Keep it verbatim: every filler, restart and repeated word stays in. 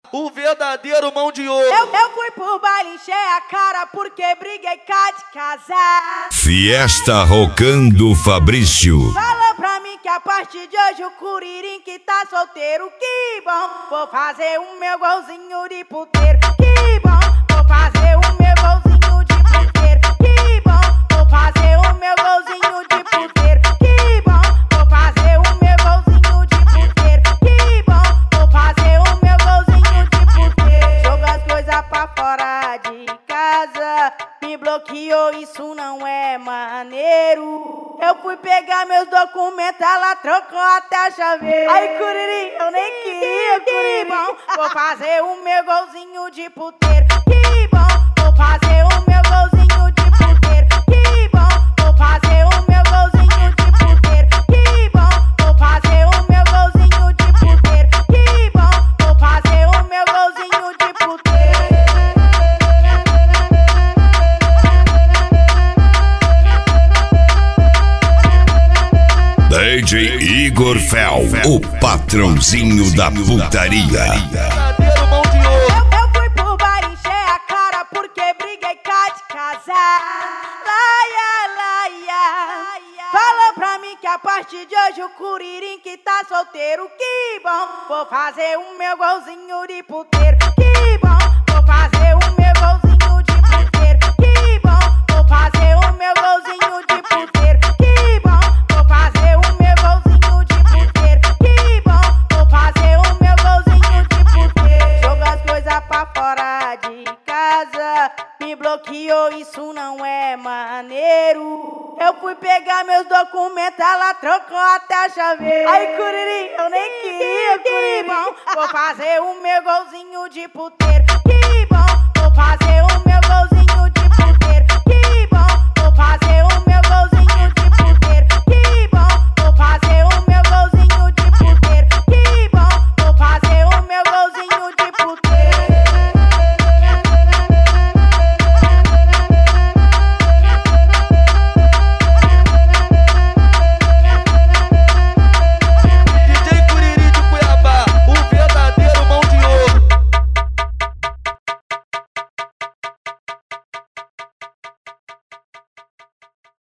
o verdadeiro mão de ouro. Eu, eu fui pro baile, encher a cara porque briguei cá de casar. Fiesta Rocando Fabrício. Fala pra mim que a partir de hoje o Curirim que tá solteiro, que bom. Vou fazer o meu golzinho de puteiro, que bom. Vou fazer o meu golzinho de puteiro, que bom. Vou fazer o meu golzinho de puteiro, que bom. Vou fazer o meu golzinho de puteiro, que bom. Vou fazer o meu golzinho de puteiro. Joga as coisas pra fora de casa, me bloqueou, isso não é maneiro. Eu fui pegar meus documentos, ela trocou até a chaveira. Ai, Curirim, eu nem queria, que bom. Vou fazer o meu golzinho de puteiro, que bom. Vou fazer o meu golzinho de puteiro, que bom. Vou fazer o meu golzinho de puteiro, que bom. Vou fazer o meu golzinho de puteiro, que bom. Vou fazer o meu golzinho de puteiro. D J Igor Fel, o patrãozinho da putaria. Verdadeiro mão de ouro. Eu, eu fui pro bar encher a cara porque briguei cá de casar. Laia, laia. Fala pra mim que a partir de hoje o Curirim que tá solteiro, que bom. Vou fazer o meu golzinho de puteiro, que bom. Vou fazer o meu golzinho de puteiro, que bom. Vou fazer o meu golzinho de puteiro, que bom. Vou fazer o meu golzinho de puteiro, que bom. Vou fazer o meu golzinho de puteiro. Joga as coisas pra fora de casa, me bloqueou, isso não é maneiro. Eu fui pegar meus documentos, ela trocou até a chaveira. Ai, Curirim, eu nem queria, que bom. Vou fazer o meu golzinho de puteiro, que bom. Vou fazer o meu golzinho